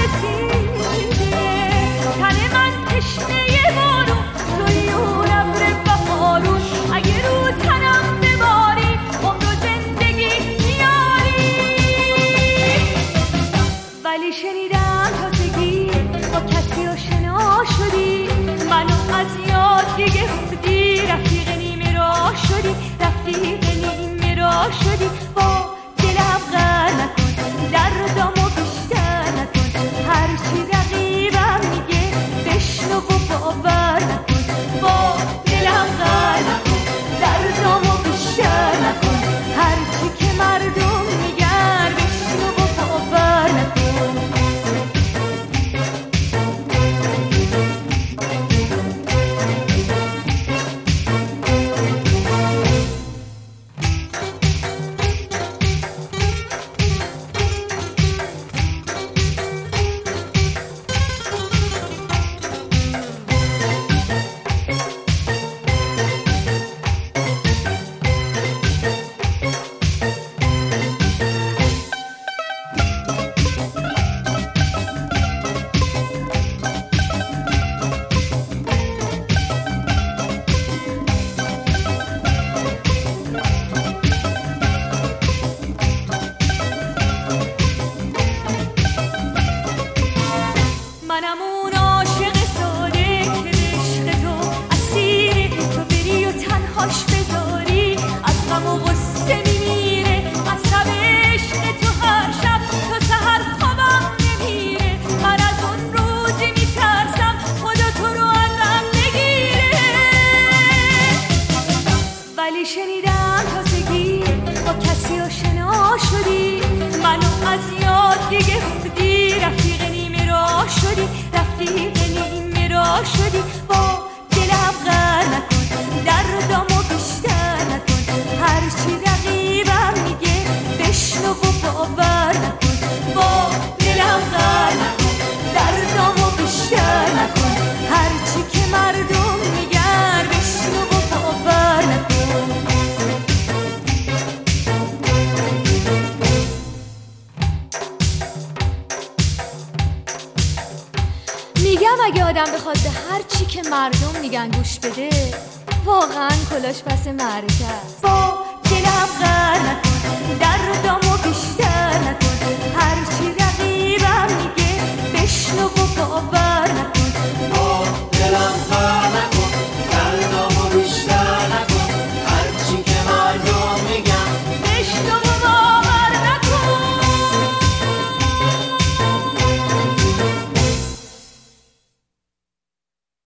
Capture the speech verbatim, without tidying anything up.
رسیده، تن من تشنه بارون، توی اون ابر بهارون، اگه رو تنم بباری عمر و زندگی میاری. ولی شنیدم تازگی با کسی آشنا شدی، منو از یاد گرفتی، رفیق نیمه راه شدی، رفیق نیمه راه شدی. با دلم غر نکن، دردامو بیشتر نکن، هرچی رقیبم میگه بشنو و باور نکن. با دلم غر نکن، دردامو بیشتر نکن، هرچی که مردم میگن بشنو و باور نکن. منم اون عاشق ساده که به عشق تو اسیره، تو بری و تنهاش بذاری از غم و غصه میمیره. از شب عشق تو هر شب تا سحر خوابم نمیره، من از اون روزی میترسم خدا تو رو ازم بگیره. ولی شنیدم تازگی با کسی آشنا شدی، منو از یاد گرفتی، رفیق نیمه راه شدی، رفیق نیمه راه شدی. با دلم غر نکن، دردامو بیشتر نکن، هرچی رقیبم میگه بشنو و باور نکن. با دلم غر نکن، دردامو بیشتر نکن، هرچی که مردم میگن بشنو و باور نکن. میگم اگه آدم بخواد به هر چی که مردم میگن گوش بده، واقعا کلاش پس مرکز. با دلم غر نکن، دردامو